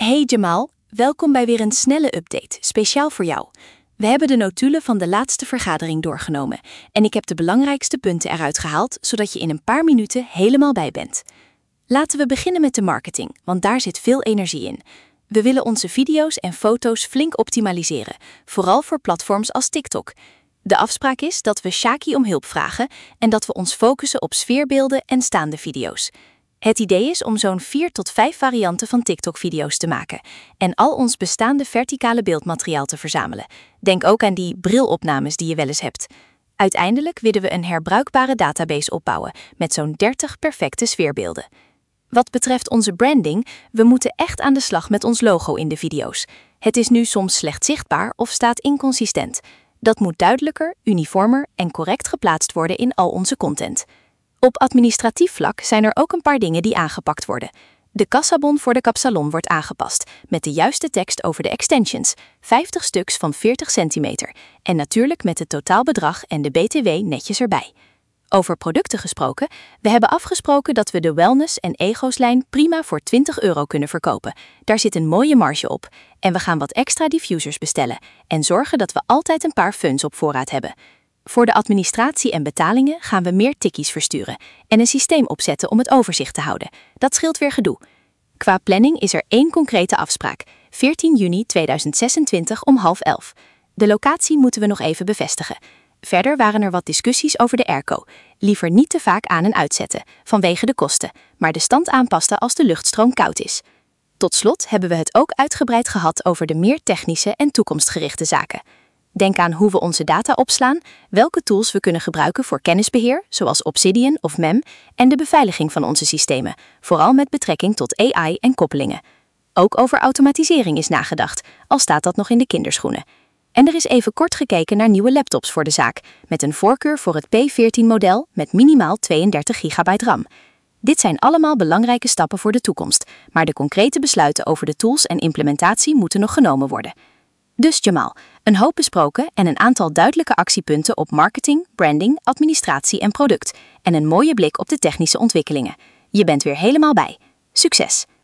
Hey Jamal, welkom bij weer een snelle update, speciaal voor jou. We hebben de notulen van de laatste vergadering doorgenomen en ik heb de belangrijkste punten eruit gehaald, zodat je in een paar minuten helemaal bij bent. Laten we beginnen met de marketing, want daar zit veel energie in. We willen onze video's en foto's flink optimaliseren, vooral voor platforms als TikTok. De afspraak is dat we Shaki om hulp vragen en dat we ons focussen op sfeerbeelden en staande video's. Het idee is om zo'n 4 tot 5 varianten van TikTok-video's te maken en al ons bestaande verticale beeldmateriaal te verzamelen. Denk ook aan die brilopnames die je wel eens hebt. Uiteindelijk willen we een herbruikbare database opbouwen met zo'n 30 perfecte sfeerbeelden. Wat betreft onze branding, we moeten echt aan de slag met ons logo in de video's. Het is nu soms slecht zichtbaar of staat inconsistent. Dat moet duidelijker, uniformer en correct geplaatst worden in al onze content. Op administratief vlak zijn er ook een paar dingen die aangepakt worden. De kassabon voor de kapsalon wordt aangepast, met de juiste tekst over de extensions, 50 stuks van 40 centimeter, en natuurlijk met het totaalbedrag en de BTW netjes erbij. Over producten gesproken, we hebben afgesproken dat we de wellness- en ego's-lijn prima voor €20 kunnen verkopen. Daar zit een mooie marge op en we gaan wat extra diffusers bestellen en zorgen dat we altijd een paar funds op voorraad hebben. Voor de administratie en betalingen gaan we meer tikkies versturen en een systeem opzetten om het overzicht te houden. Dat scheelt weer gedoe. Qua planning is er 1 concrete afspraak, 14 juni 2026 om 10:30. De locatie moeten we nog even bevestigen. Verder waren er wat discussies over de airco. Liever niet te vaak aan en uitzetten, vanwege de kosten, maar de stand aanpassen als de luchtstroom koud is. Tot slot hebben we het ook uitgebreid gehad over de meer technische en toekomstgerichte zaken. Denk aan hoe we onze data opslaan, welke tools we kunnen gebruiken voor kennisbeheer, zoals Obsidian of MEM, en de beveiliging van onze systemen, vooral met betrekking tot AI en koppelingen. Ook over automatisering is nagedacht, al staat dat nog in de kinderschoenen. En er is even kort gekeken naar nieuwe laptops voor de zaak, met een voorkeur voor het P14-model met minimaal 32 GB RAM. Dit zijn allemaal belangrijke stappen voor de toekomst, maar de concrete besluiten over de tools en implementatie moeten nog genomen worden. Dus Jamal, een hoop besproken en een aantal duidelijke actiepunten op marketing, branding, administratie en product. En een mooie blik op de technische ontwikkelingen. Je bent weer helemaal bij. Succes!